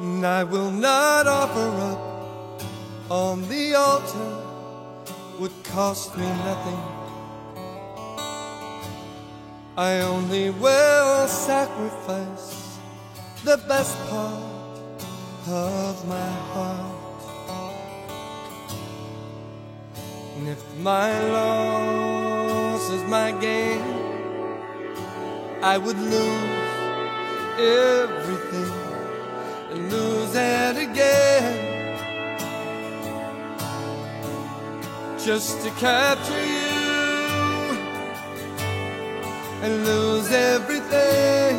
And I will not offer up on the altar would cost me nothing. I only will sacrifice the best part of my heart. And if my loss is my gain, I would lose everything and lose it again, just to capture you and lose everything,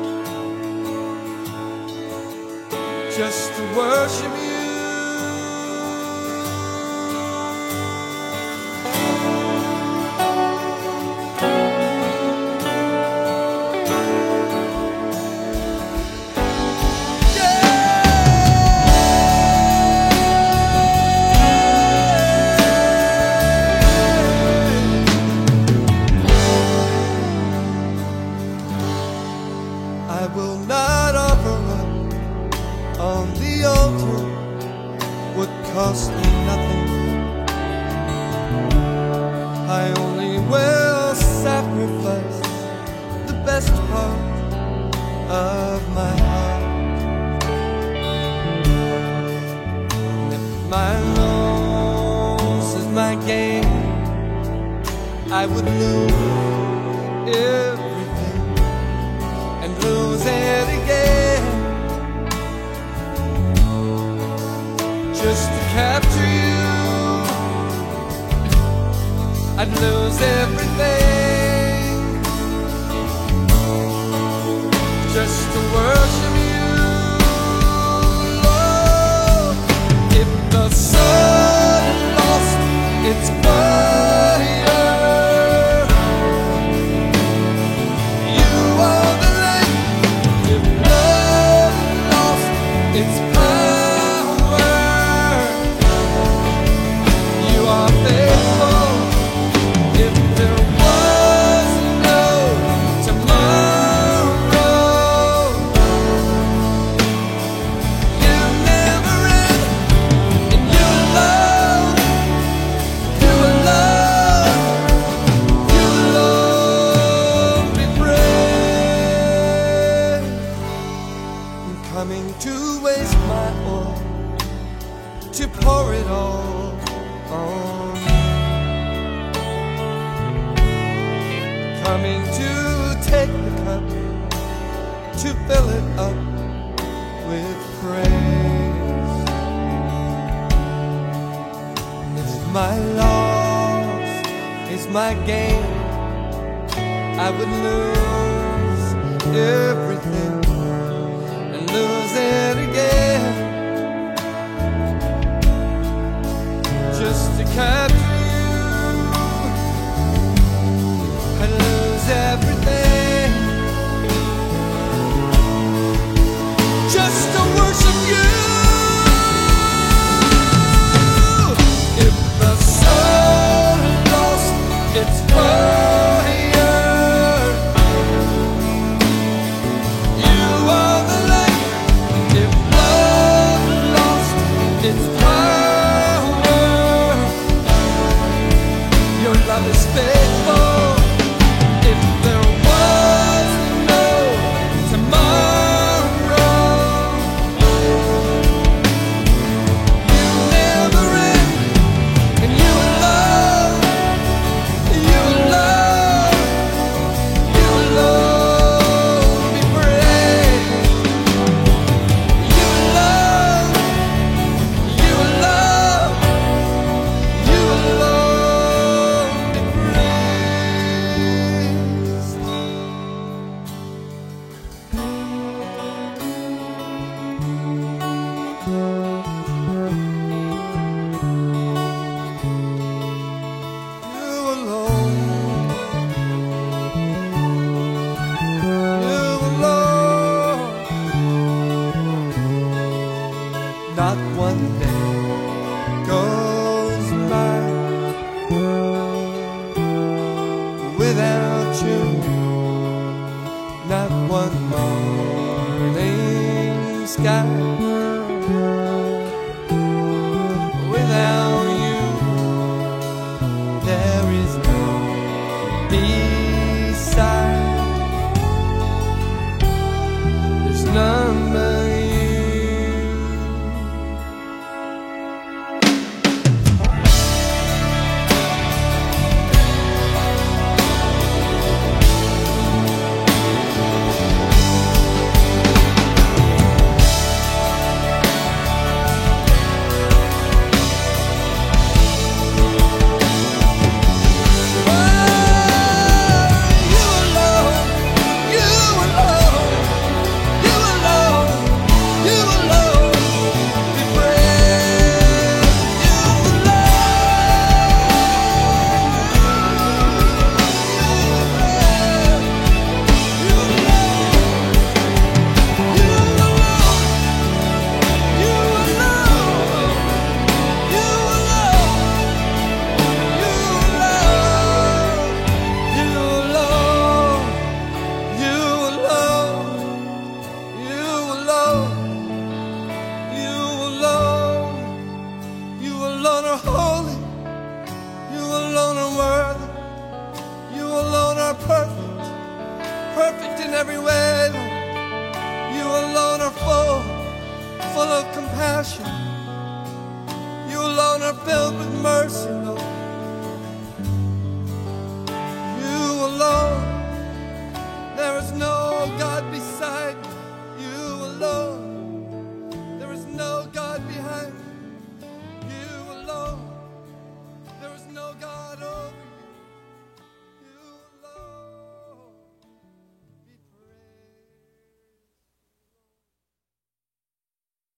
just to worship you. I will not offer up on the altar would cost me nothing. I only will sacrifice the best part of my heart. And if my loss is my gain, I would lose everything and lose it again, just to capture you. I'd lose everything, just to worship you. Lord, if the sun lost its fire, its power, you are faithful. If there was no tomorrow, you never end, and you alone, you alone be praised. I'm coming to waste my oil, to pour it all on you. Coming to take the cup, to fill it up with praise. And if my loss is my gain, I would lose everything and lose it again, just to capture you. I lose everything, just to worship you. If the sun lost its fire, you are the light. If love lost its power, your love is faithful. If there was no tomorrow, you never end, and you alone, you alone, you alone be praised. You alone, you alone, you alone be praised. You alone, you alone. Not one day goes by without you. Not one morning sky there is no beside. There's none but perfect in every way, Lord. You alone are full of compassion. You alone are filled with mercy, Lord. You alone, there is no God beside you. You alone, there is no God behind you. You alone, there is no God over